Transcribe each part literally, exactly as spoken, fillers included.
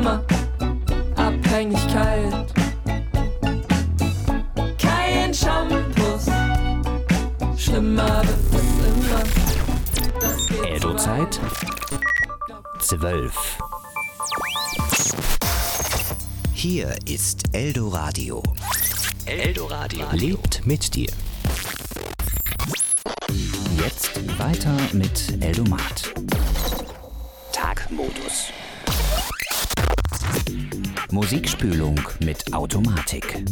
immer Abhängigkeit. Kein Shampoos, schlimmer wird es immer. Das geht Eldo-Zeit zwölf. Hier ist Eldoradio. Eldoradio lebt mit dir. Jetzt weiter mit Eldomat. Tagmodus. Musikspülung mit Automatik.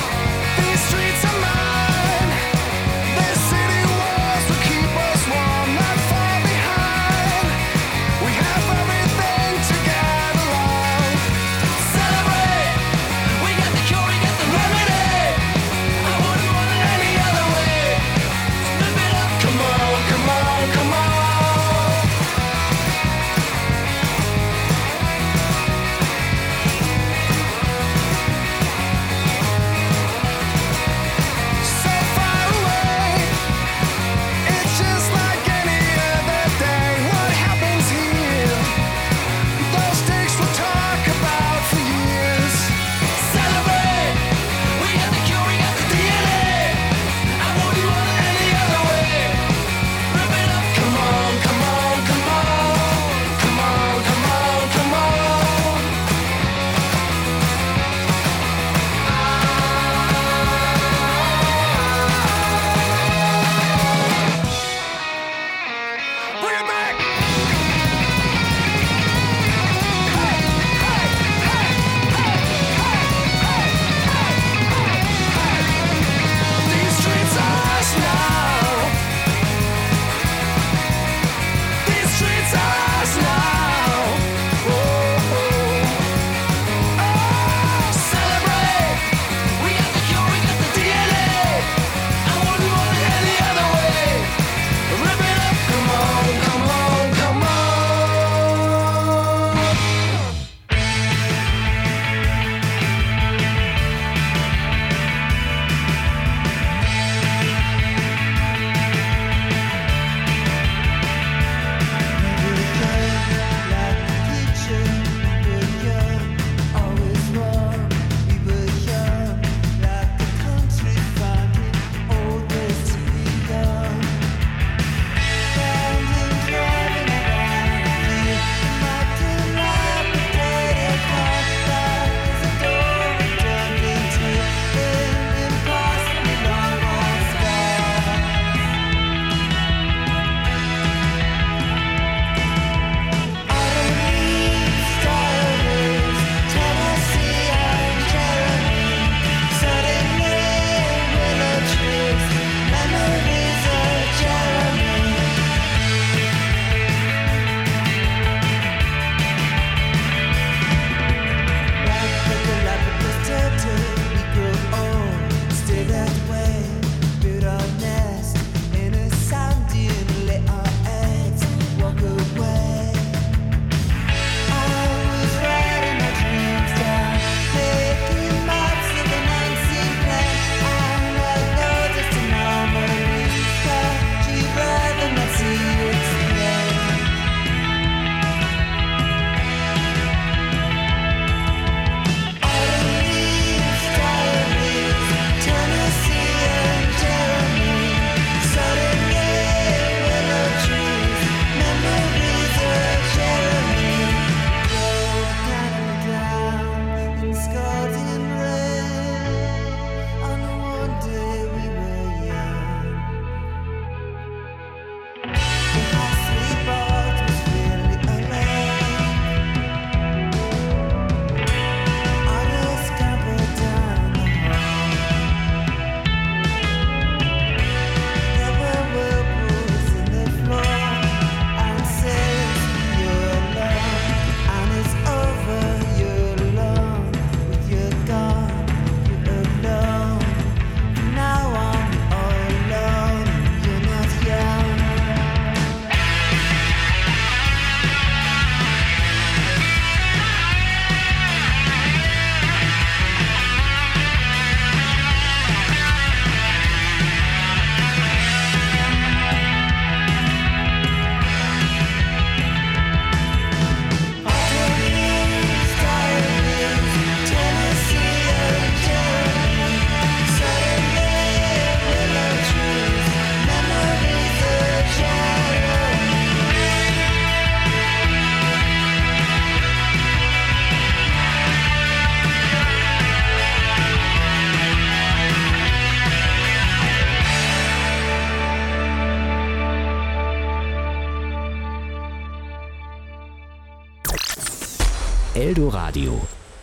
These streets are mine. This city walls will keep us warm. Eldoradio.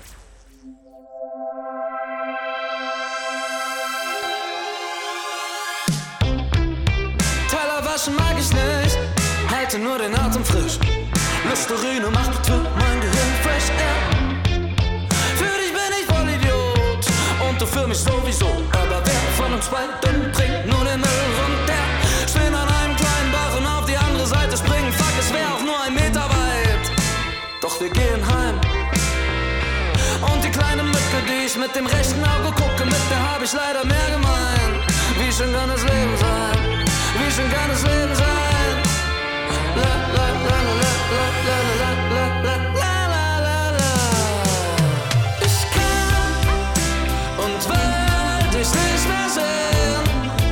Teller waschen mag ich nicht, halte nur den Atem frisch. Listerine macht für mein Gehirn fresh air. Für dich bin ich voll Idiot und du für mich sowieso. Aber wer von uns beiden bringt nur den Müll runter? Stehen an einem kleinen Bach und auf die andere Seite springen. Fuck, es wär auch nur ein Meter weit. Doch wir gehen heim. Und die kleine Mücke, die ich mit dem rechten Auge gucke, mit der hab ich leider mehr gemein. Wie schön kann das Leben sein? Wie schön kann das Leben sein? La la la la la la la la la la la la la. Ich kann und will dich nicht mehr sehen.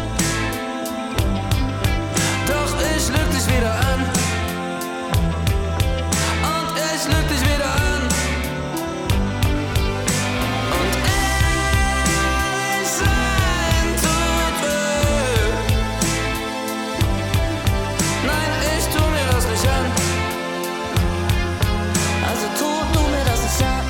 Doch ich lüg dich wieder an. Und ich lüg dich wieder an. Und ehrlich sein tut weh. Nein, ich tu mir das nicht an. Also tu du mir das nicht an.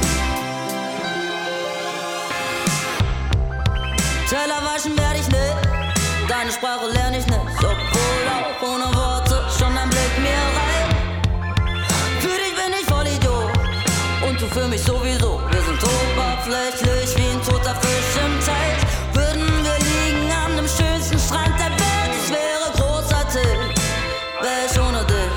Teller waschen werd ich nicht, deine Sprache lern ich nicht. Obwohl auch ohne Worte schon ein Blick mir rein. Für dich bin ich voll Idiot und du für mich sowieso. Wir sind oberflächlich wie ein toter Fisch im Teich. Würden wir liegen an dem schönsten Strand der Welt, es wäre großartig, wär ich ohne dich.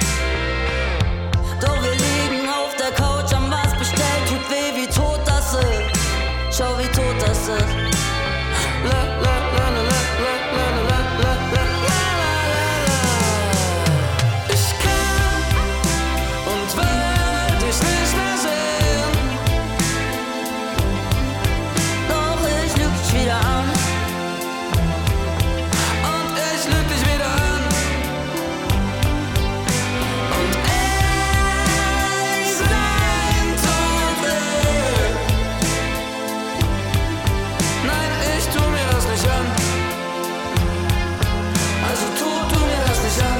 Doch wir liegen auf der Couch, haben was bestellt, tut weh, wie tot das ist. Schau, wie tot das ist. La la la la la la la la la la la. Ich kann und will dich nicht mehr sehen. Doch ich lüg dich wieder an. Und ich lüg dich wieder an. Und ehrlich sein tut weh. Nein, ich tu mir das nicht an. Also tu du mir das nicht an.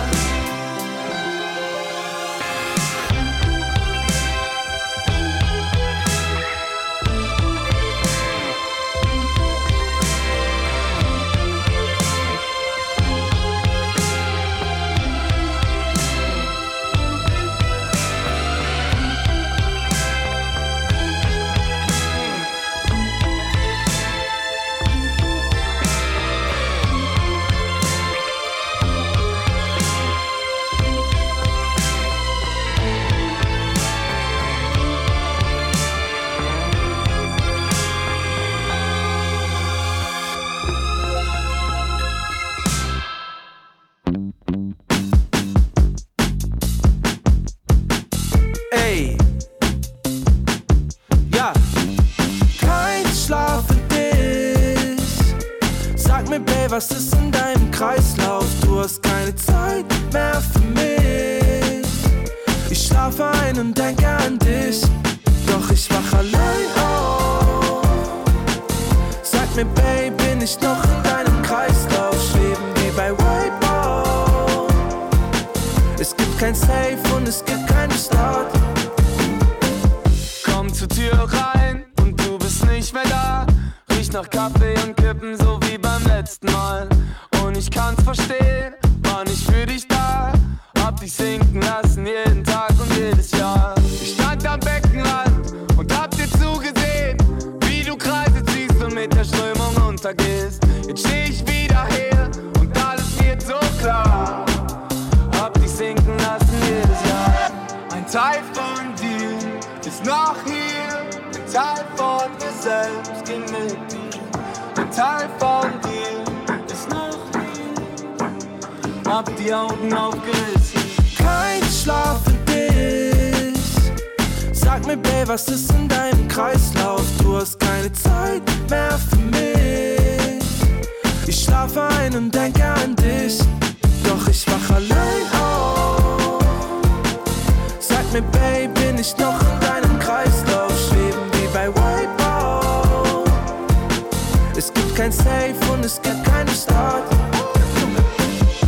Ey, ja, kein Schlaf für dich. Sag mir, Babe, was ist in deinem Kreislauf? Du hast keine Zeit mehr für mich. Ich schlafe ein und denke an dich, doch ich wach allein auf. Sag mir, Babe, bin ich noch in deinem Kreislauf? Schweben wie bei Wipeout. Es gibt kein Safe und es gibt keinen Start. Komm zur Tür rein und du bist nicht mehr da. Riecht nach Kaffee und Kippen, so wie beim letzten Mal. Und ich kann's verstehen, war nicht für dich da. Hab dich sinken lassen jeden Tag und jedes Jahr. Ich stand am Beckenrand und hab dir zugesehen, wie du Kreise ziehst und mit der Strömung untergehst. Jetzt steh ich wieder hier und alles wird so klar. Hab dich sinken lassen jedes Jahr. Ein Teil von dir ist noch hier, ein Teil von mir selbst ging mit dir. Ein Teil von dir ist noch hier, hab die Augen aufgerissen. Kein Schlaf für dich. Sag mir, Babe, was ist in deinem Kreislauf? Du hast keine Zeit mehr für mich. Ich schlafe ein und denke an dich, doch ich wach allein auf. Sag mir, Babe, bin ich noch in deinem Kreislauf? Schweben wie bei Wipeout. Es gibt kein Safe und es gibt keinen Start. Ich war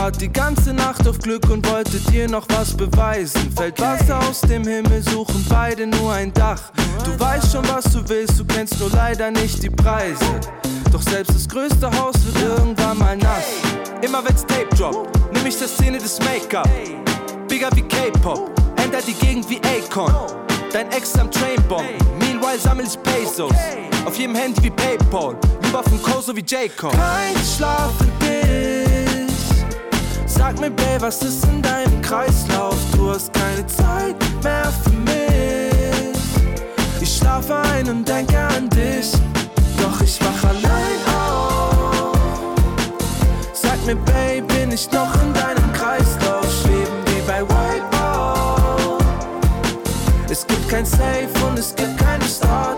wart die ganze Nacht auf Glück und wolltet dir noch was beweisen. Fällt Wasser aus dem Himmel, suchen beide nur ein Dach. Du weißt schon, was du willst, du kennst nur leider nicht die Preise. Doch selbst das größte Haus wird irgendwann mal nass. Immer wenn's Tape droppt, nimm ich der Szene des Make-up. Bigger wie K-Pop, änder die Gegend wie Akon. Dein Ex am Trainbomb, meanwhile sammel ich Pesos. Auf jedem Handy wie Paypal, lieber vom Koso wie J-Cole. Kein Schlaf für dich. Sag mir, Babe, was ist in deinem Kreislauf? Du hast keine Zeit mehr für mich. Ich schlafe ein und denke an dich, doch ich wach allein auf. Sag mir, Babe, bin ich noch in deinem Kreislauf? Schweben wie bei Wipeout. Es gibt kein Safe und es gibt keinen Start.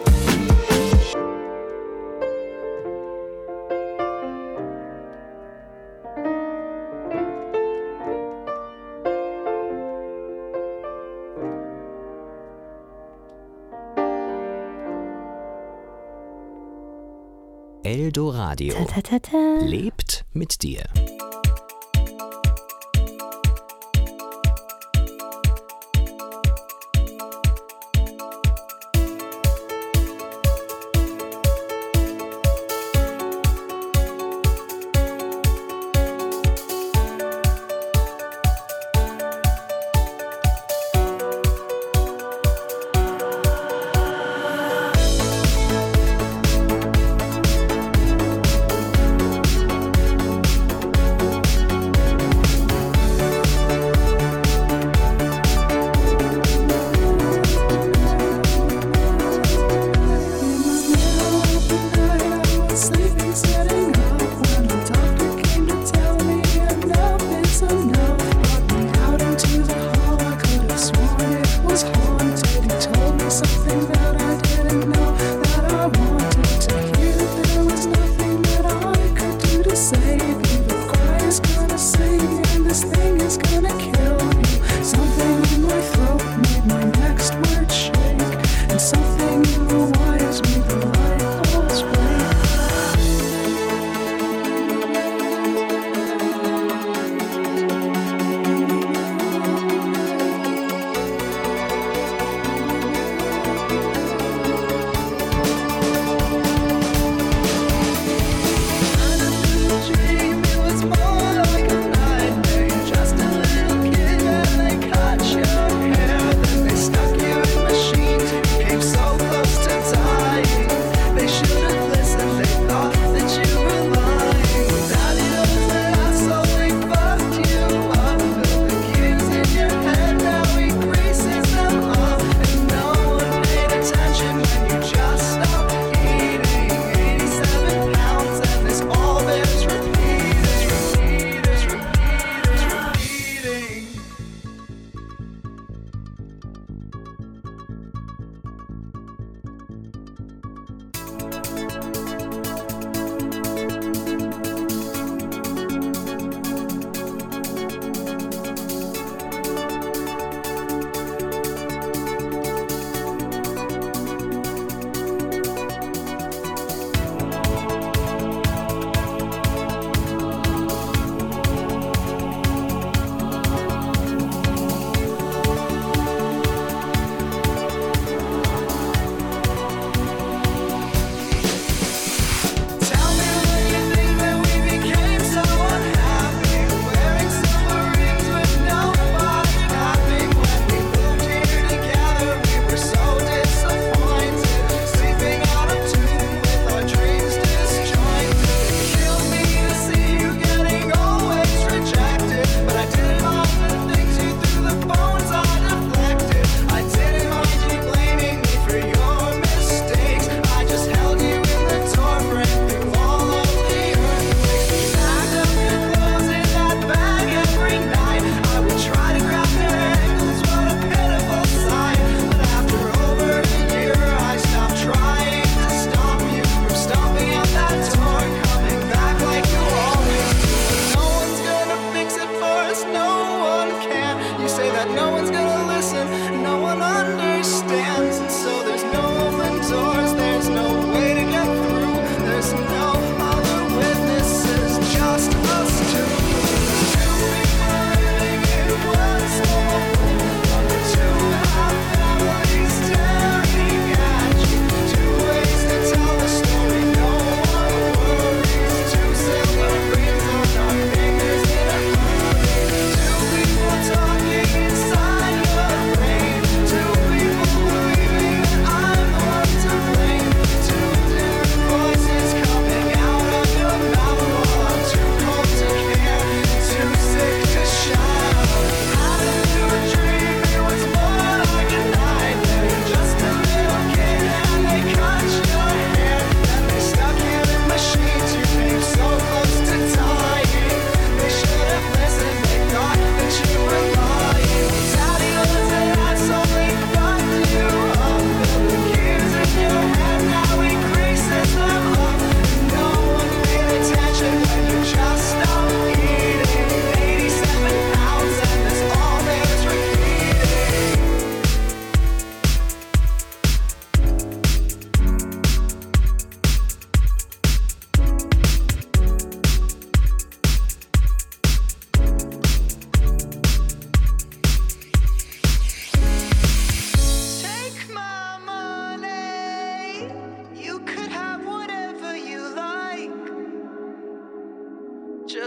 Eldoradio Ta, ta, ta, ta. lebt mit dir. Stuck you in machines, came so close to dying.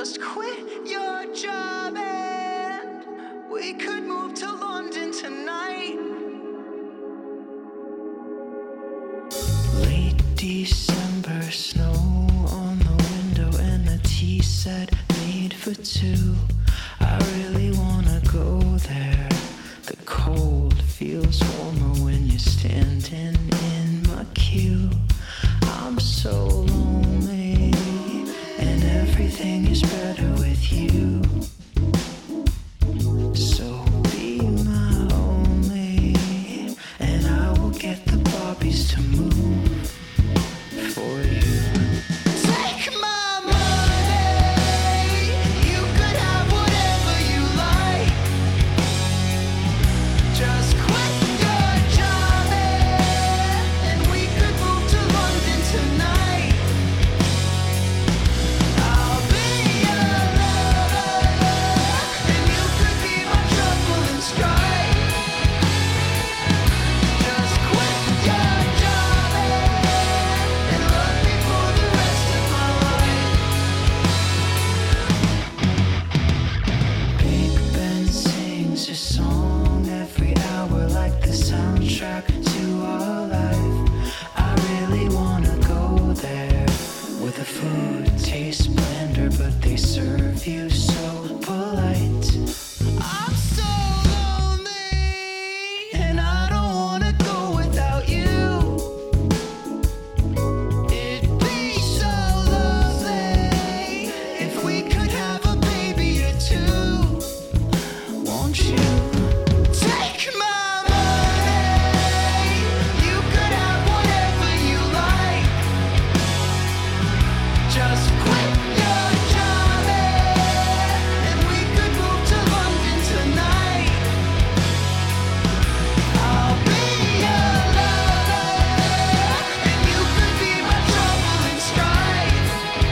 Just quit your job and we could move to London tonight. Late December, snow on the window and a tea set made for two. I really wanna go there. The cold feels warmer when you're standing in my queue. I'm so lonely and everything is better with you. So be my only and I will get the Barbies to move for you. Take my money, you could have whatever you like. Just quit your job and we could move to London tonight. I'll be your lover and you could be my trouble and strife. Just quit your job and love me for the rest of my life. Big Ben sings a song every hour like the soundtrack to our life. I really wanna go there where the food tastes blender but they serve you so polite. I'm so lonely and I don't wanna go without you. It'd be so lovely if we could have a baby or two. Won't you take my money? You could have whatever you like. Just quit your job and we could move to London tonight. I'll be your lover and you could be my trouble and strife.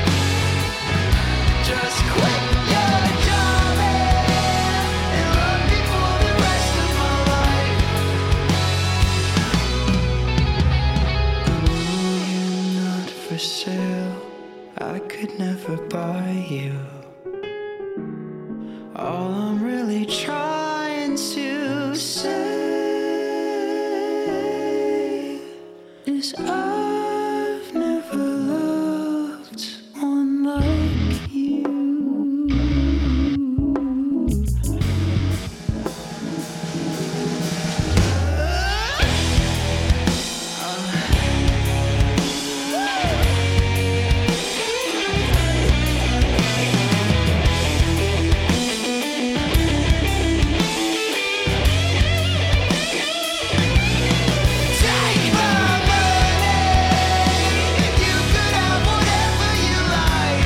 Just quit your job and love me for the rest of my life. Ooh, you're not for sale. I could never buy you. All I'm really trying to say is I've never loved one like you. Take my money, you could have whatever you like.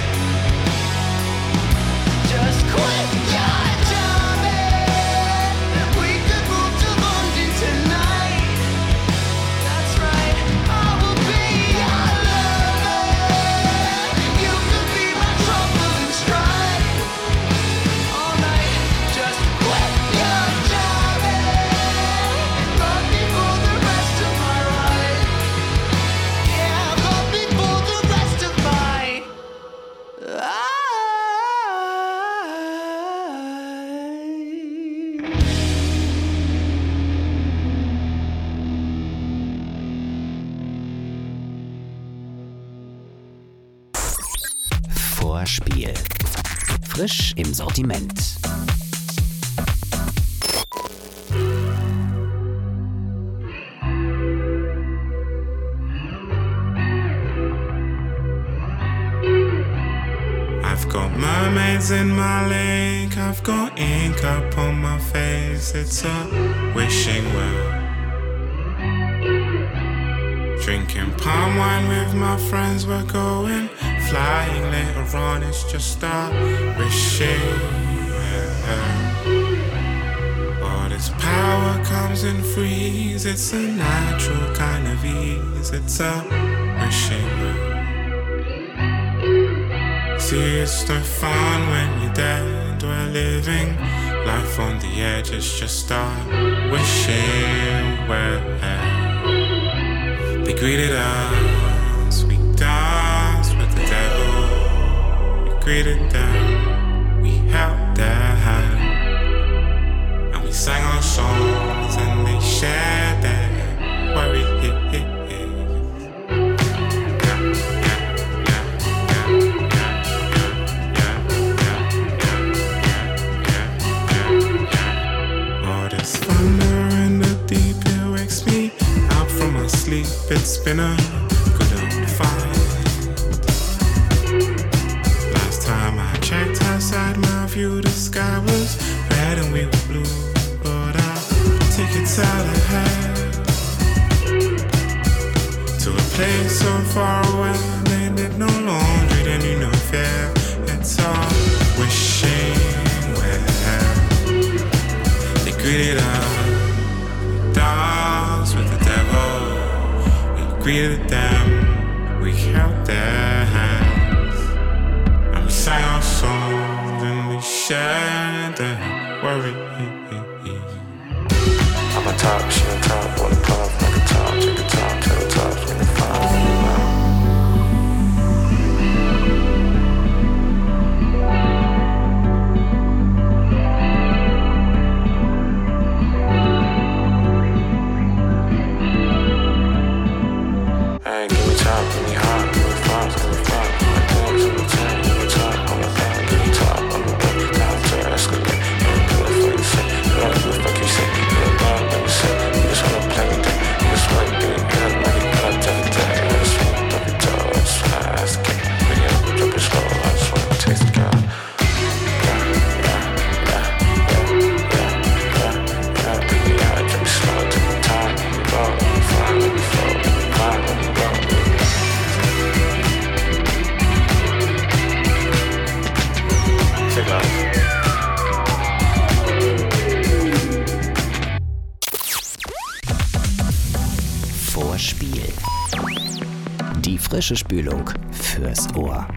Just quit your job and we could move to London tonight. That's right, I will be your lover. You could be my trouble and strife. All night, just quit your job and love me for the rest of my life. Yeah, love me for the rest of my life. Vorspiel. Frisch im Sortiment. I've got mermaids in my lake, I've got ink up on my face, it's a wishing well. Drinking palm wine with my friends, we're going flying later on, it's just a wishing well. All this power comes in threes, it's a natural kind of ease, it's a wishing well. See, it's no fun when you're dead, we're living life on the edge, it's just a wishing well. They greeted us, we danced with the devil. We greeted them, we held their hand, and we sang our songs and they shared their worry. It's been a good old fight. Last time I checked outside my view, the sky was red and we were blue. But I'll take it out ahead to a place so far away. They did no laundry, they knew no fear. It's all wishing well. They greeted us, danced with the devil. Greeted them, we held their hands, and we sang our songs and we shared their worry. I'm a top, she on top, on the top, like a top, take a top, take a top, in the five, Vorspiel. Die frische Spülung fürs Ohr.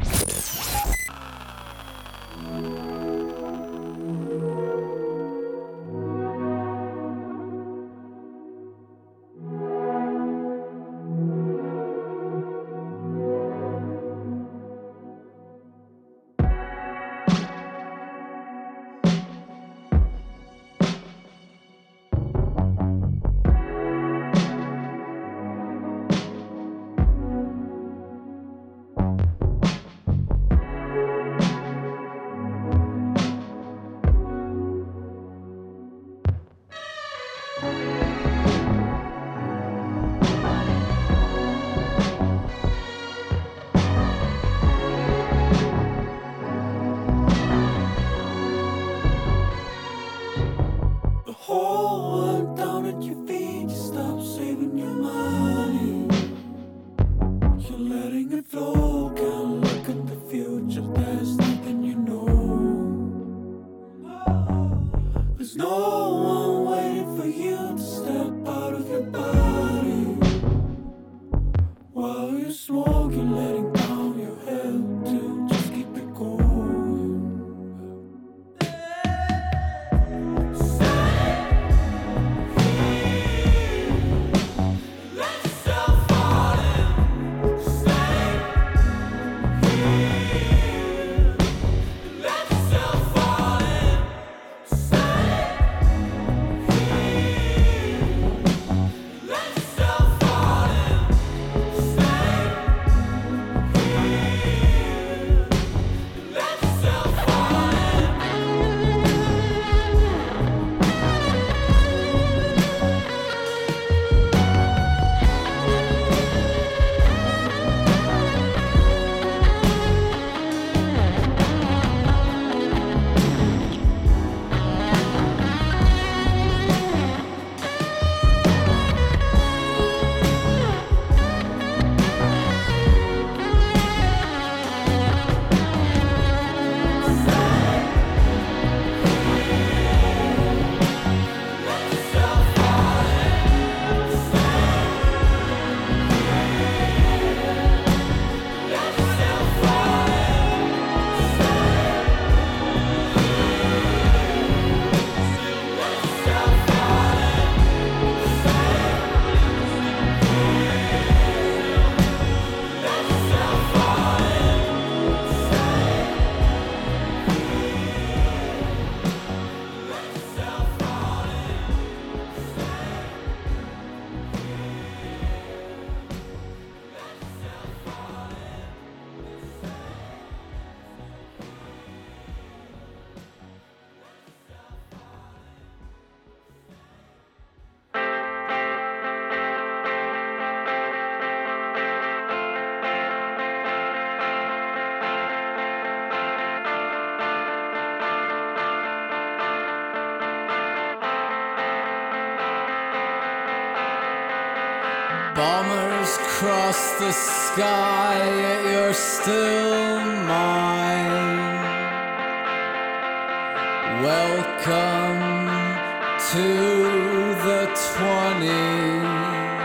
Let across the sky, yet you're still mine. Welcome to the twenties.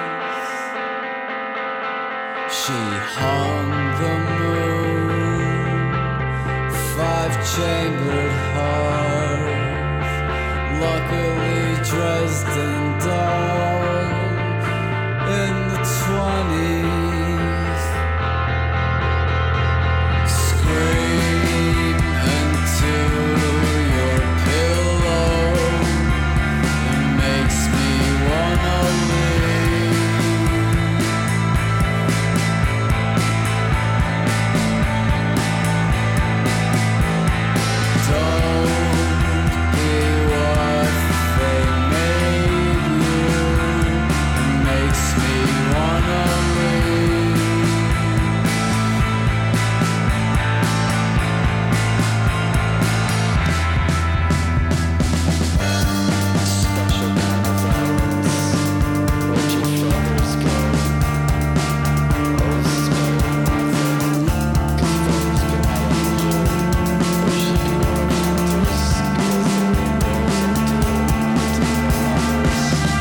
She hung the moon, five-chambered hearth, luckily Dresden doll in the twenties. Scream into your pillow, it makes me wanna leave. Don't be what they made you, it makes me wanna leave. Special kind of violence. Where'd your feathers go? Oh, scared of nothing. 'Cause feathers go out of you. Or she can go after skills and windows and do between the lovers.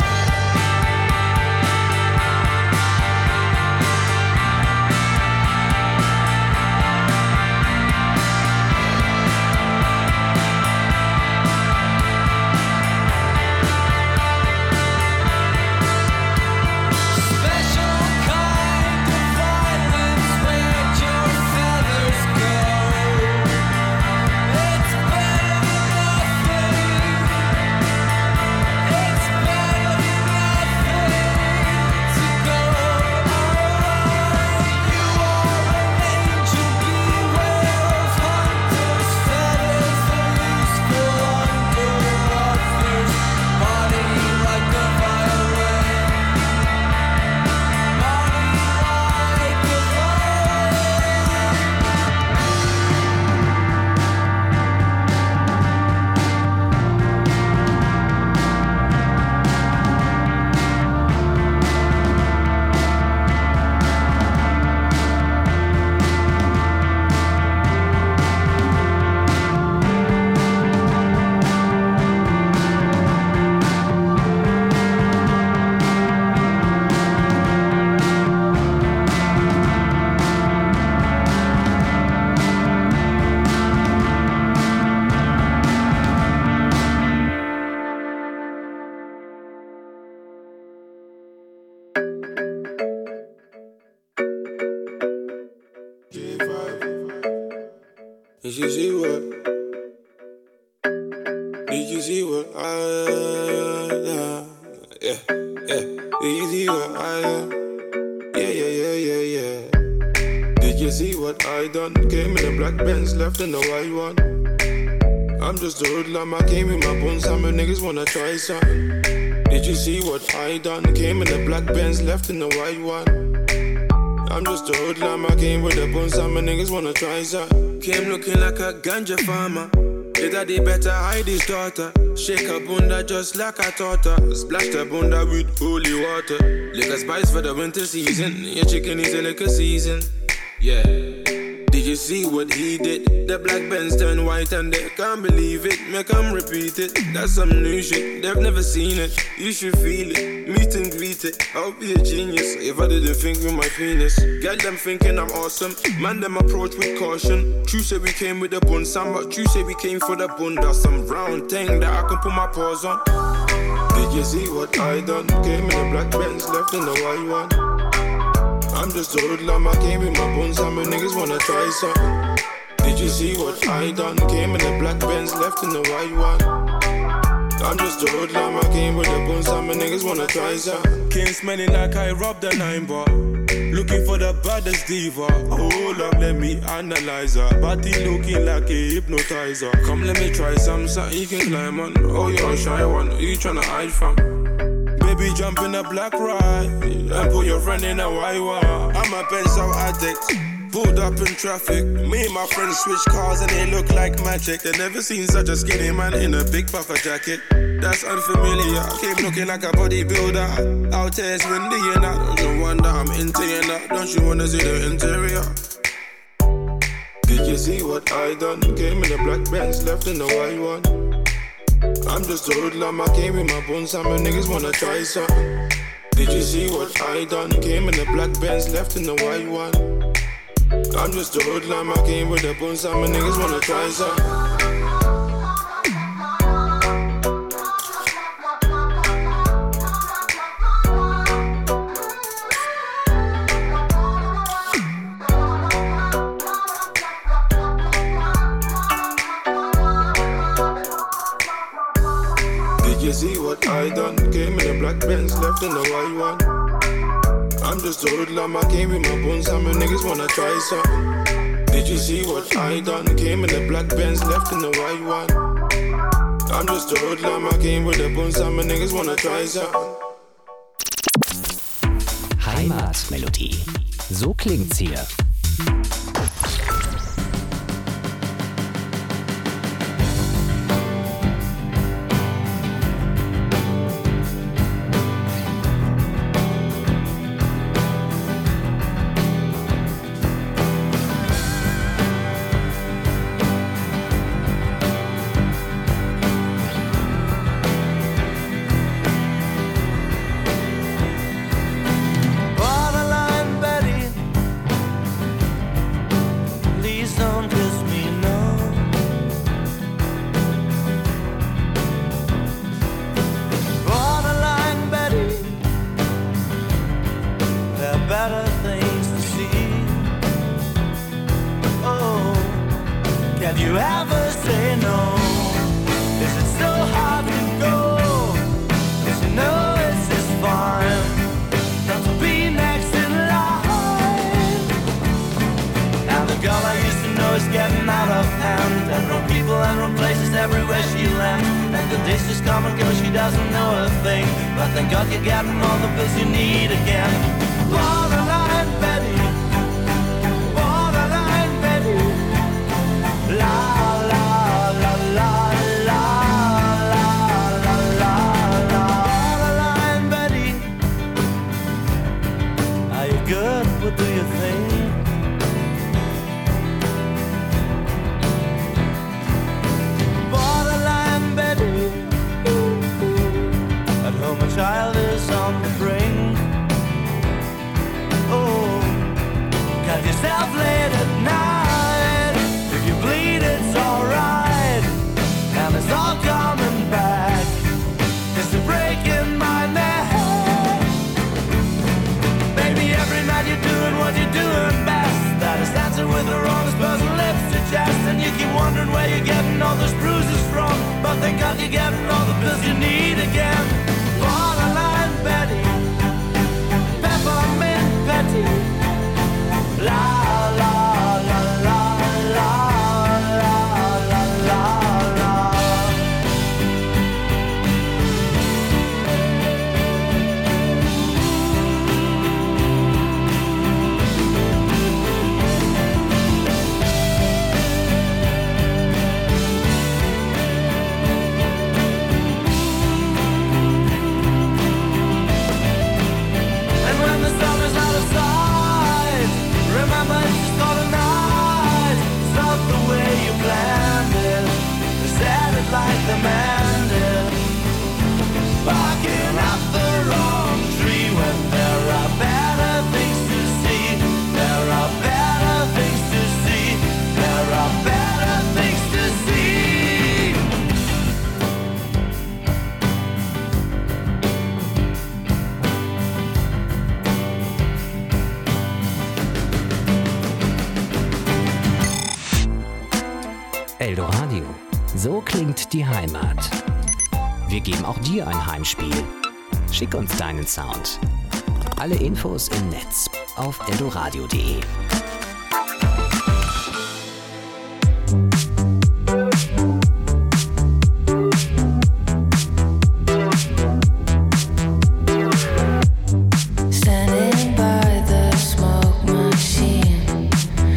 Special kind of violence, where'd your feathers go? It's better than nothing. It's better than nothing to go. You are an angel, beware of hunters. Feathers are useful under others. Body like a violin. Body like a Did you see what? Did you see what I uh, yeah, yeah. Did you see what I uh, yeah, yeah, yeah, yeah, yeah. Did you see what I done? Came in a black Benz, left in the white one. I'm just a hoodlum, I came in my bones, some niggas wanna try something. Did you see what I done? Came in a black Benz, left in the white one. I'm just a hoodlum, I came with the bones, some niggas wanna try something. Came looking like a ganja farmer. Your daddy better hide his daughter. Shake her bunda just like I taught her. Splash her bunda with holy water. Liquor spice for the winter season. Your chicken is a liquor season. Yeah. Did you see what he did? The black Benz turned white and they can't believe it. Make them repeat it. That's some new shit. They've never seen it. You should feel it. Meet and greet it. I'll be a genius if I didn't think with my penis. Get them thinking I'm awesome. Man, them approach with caution. True say we came with the bun, some, but true say we came for the bunda. Some round thing that I can put my paws on. Did you see what I done? Came in a black Benz, left in the white one. I'm just a hoodlum, I came with my bones, some niggas wanna try something. Did you see what I done? Came in a black Benz, left in the white one. I'm just a hoodlum, I came with the bones, some niggas wanna try something. Came smelling like I robbed a nine bar. Looking for the baddest diva. Hold up, let me analyze her. Body looking like a hypnotizer. Come, let me try some, something you can climb on. Oh, you're a shy one, who you tryna hide from? Baby, jump in a black ride and put your friend in a white one. I'm a pencil addict. pulled up in traffic. Me and my friends switched cars and they look like magic. They never seen such a skinny man in a big puffer jacket. That's unfamiliar. Came looking like a bodybuilder. Out here it's windy and I don't you wonder I'm into you now. Don't you wanna see the interior? Did you see what I done? Came in the black Benz, left in the white one. I'm just a hoodlum, I came with my bones, some niggas wanna try something. Did you see what I done? Came in the black Benz, left in the white one. I'm just a hoodlum, I came with the bones, some niggas wanna try something. See what I done? Came in the black Benz, left in the white one. I'm just a hoodlum, I came with my bones, some niggas wanna try something. Did you see what I done? Came in the black Benz, left in the white one. I'm just a hoodlum, I came with the bones, some niggas wanna try something. Heimatmelodie. So klingt's hier. Eldoradio. So klingt die Heimat. Wir geben auch dir ein Heimspiel. Schick uns deinen Sound. Alle Infos im Netz auf eldoradio punkt de. Standing by the smoke machine,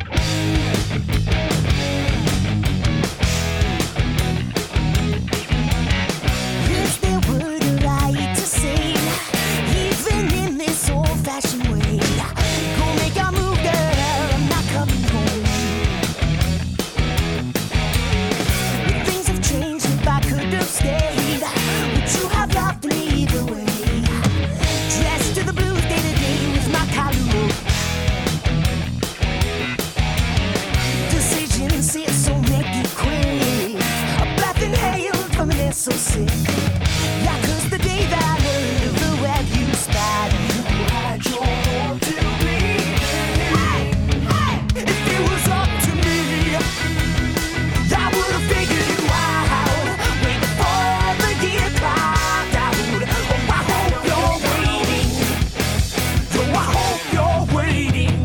Is there word right to say, even in this old-fashioned way? Go make a move, girl, I'm not coming home. Things have changed, if I could have stayed, would you have loved me either way? Dressed to the blues day to day with my collar up. Decision said so make it quick. A breath inhaled from an S O sick. Yeah, 'cause the day that I learned of the web you spied, you had your home to be. Hey, hey, if it was up to me, I would have figured you out way before the year clocked out. Oh, I hope you're waiting. Oh, I hope you're waiting.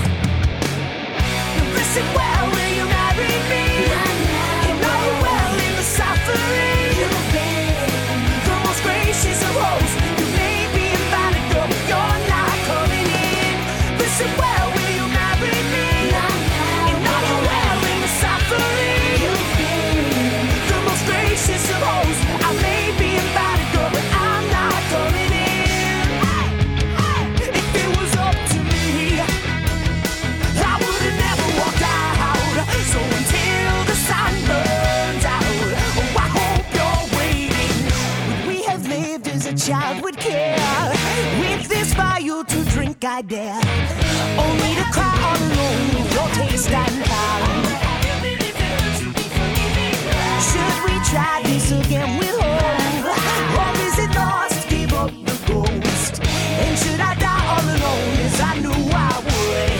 Listen well, will you marry me? You know well in the suffering. The most gracious of hosts, you may be invited, girl, but you're not coming in. Listen well, will you marry me? You know well in the suffering. The most gracious of hosts, I may be invited, girl, but I'm not coming in. If it was up to me, I would have never walked out. So until the sun burns out, oh, I hope you're waiting. Would we have lived as a child would care? With this fire to drink, I dare. Only to cry all alone with your taste and power. Should we try this again with hope? Or is it lost? Give up the ghost. And should I die all alone as I knew I would?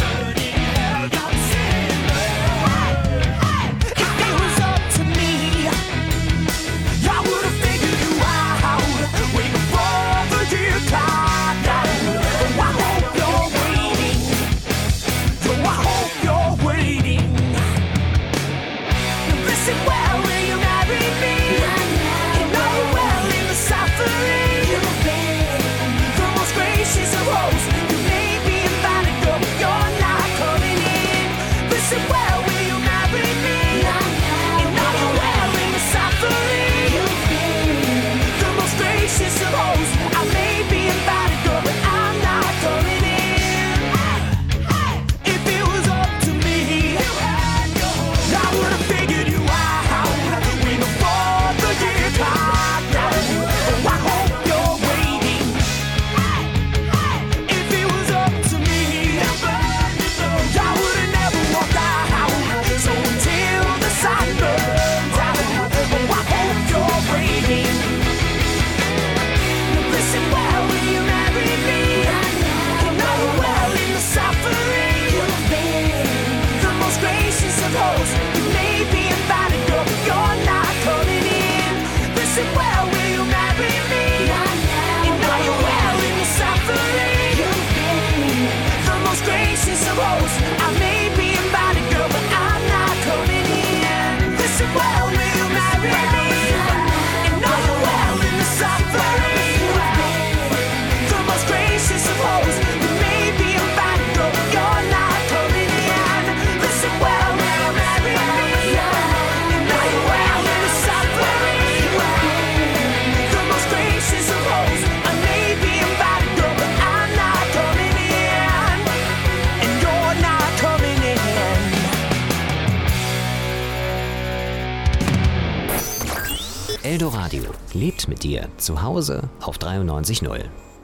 If it was up to me, I would have figured you out way before the year clocked out. Oh, I hope you're waiting. Oh, I hope you're waiting. Listen well, will you marry me? You know well in the suffering. The most gracious of hosts, you may be invited, girl, but you're not coming in. Listen well, will you marry me? You know well in the suffering. The most gracious of hosts, I may be invited, girl, but I'm not coming in. If it was up to me, I would have figured you out way before the year clocked out. Oh, I hope you're waiting. If it was up to me, I would have never walked out. So until the sun burns out, oh, I hope you're waiting. Listen well, will you marry me? You know well in the suffering. The most gracious of hosts, you may be invited, girl, but you're not coming in. Listen well, will you marry me? You know well in the suffering. The most gracious of hosts, I may be invited, girl, but I'm not coming in. Listen well, will you marry me? You know well in the suffering. The most gracious of hosts, you may be invited, girl, but you're not coming in. Listen well, will you marry me? You know well in the suffering. The most gracious of hosts, I may be invited, girl, but I'm not coming in. And you're not coming in. Eldoradio lebt mit dir zu Hause auf dreiundneunzig Komma null.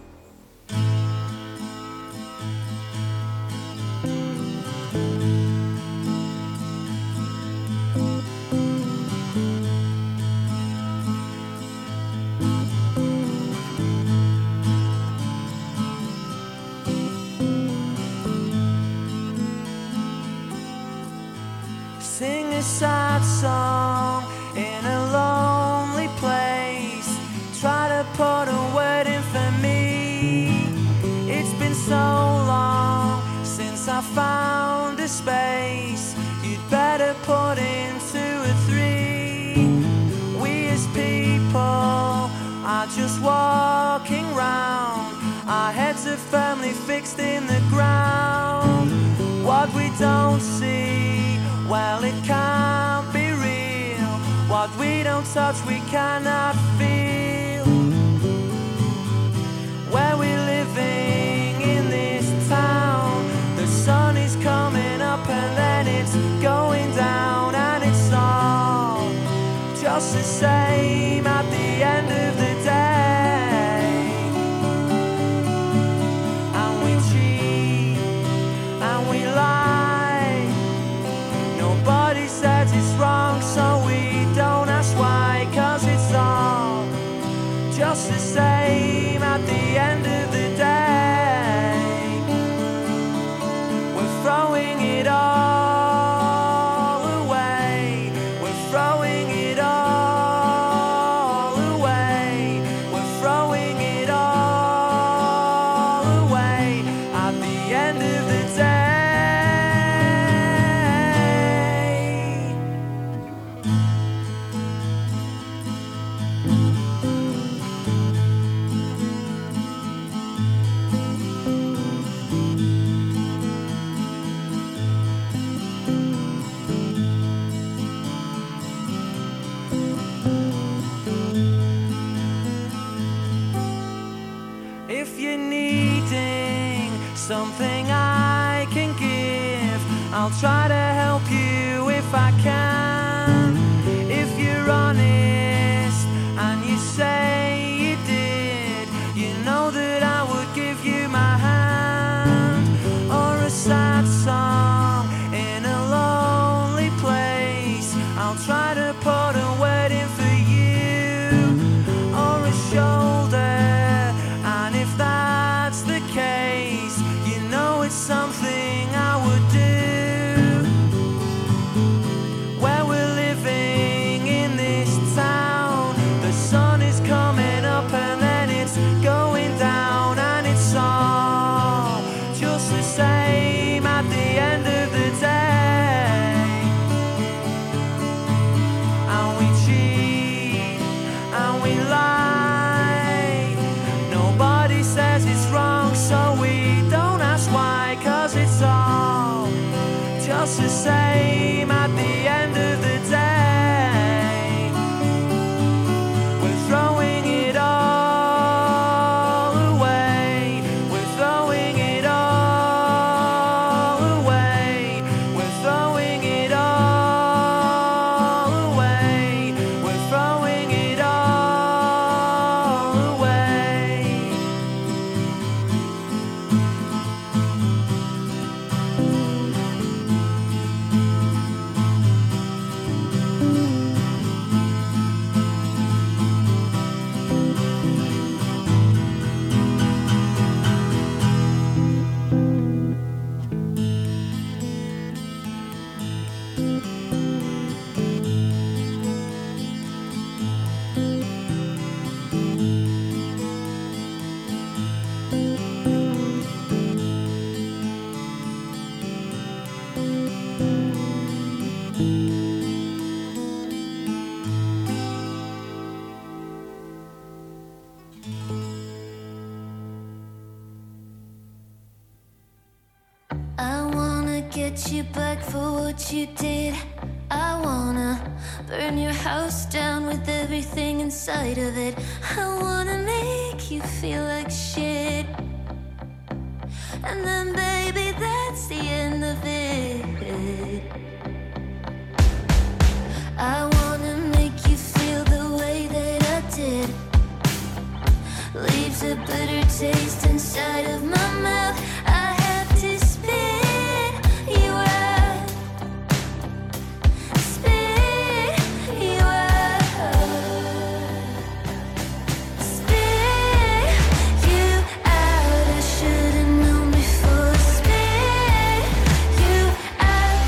Sing a sad song in a lonely place. Try to put a word in for me. It's been so long since I found a space. You'd better put in two or three. We as people are just walking round. Our heads are firmly fixed in the ground. What we don't don't see, well, it can't be real. What we don't touch, we cannot feel. Where we're living in this town, the sun is coming up and then it's going down, and it's all just the same at the end of the day. And we cheat and we lie. Nobody says it's wrong, so we don't ask why, 'cause it's all just the same at the end of the day. We're throwing it all away. We're throwing it all away. We're throwing it all away at the end of the day. If you're needing something I can give, I'll try to help you if I can. If you're honest and you say you did, you know that I would give you my hand. Or a sad song in a lonely place, I'll try to put a word in for you. Or a shoulder, and if that's the case, you know it's something I would do. Where we're living in this town, the sun is coming up and then it's going down, and it's all just the same at the end of the day. And we cheat and we lie. Nobody says it's wrong, so we don't ask why, 'cause it's all just the same at the end of the day. We're throwing it all away. We're throwing it all away. We're throwing it all away. We're throwing it all away. I wanna get you back for what you did. I wanna burn your house down with everything inside of it. I wanna make you feel like shit. And then, baby, that's the end of it. I wanna make you feel the way that I did. Leaves a bitter taste inside of my mouth. I have to spit you out. Spit you out. Spit you out. I should've known before. Spit you out.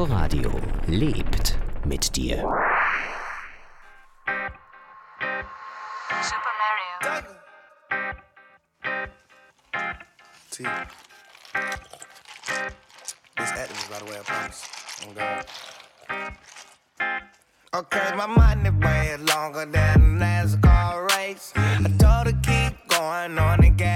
Eldoradio lebt mit dir. Super Mario. T. This activist, by the way, I promise. Oh, God. Okay, my money way longer than a NASCAR race. I told her keep going on and get